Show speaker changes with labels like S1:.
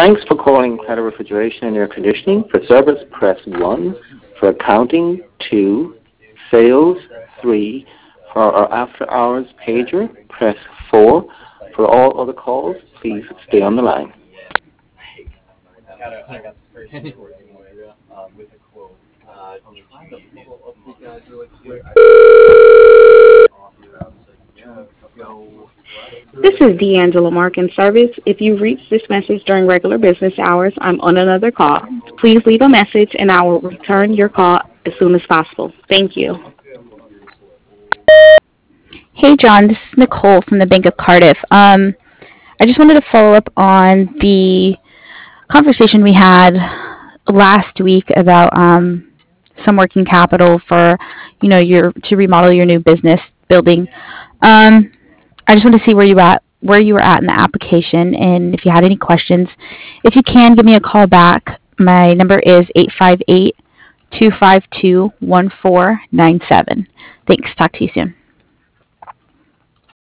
S1: Thanks for calling Credit Refrigeration and Air Conditioning. For service, press 1. For accounting, 2. Sales, 3. For our after-hours pager, press 4. For all other calls, please stay on the line.
S2: This is D'Angela Markin Service. If you reach this message during regular business hours, I'm on another call. Please leave a message and I will return your call as soon as possible. Thank you.
S3: Hey, John, this is Nicole from the Bank of Cardiff. I just wanted to follow up on the conversation we had last week about some working capital for, your to remodel your new business building. I just wanted to see where you were at in the application, and if you had any questions. If you can, give me a call back. My number is 858-252-1497. Thanks. Talk to you soon.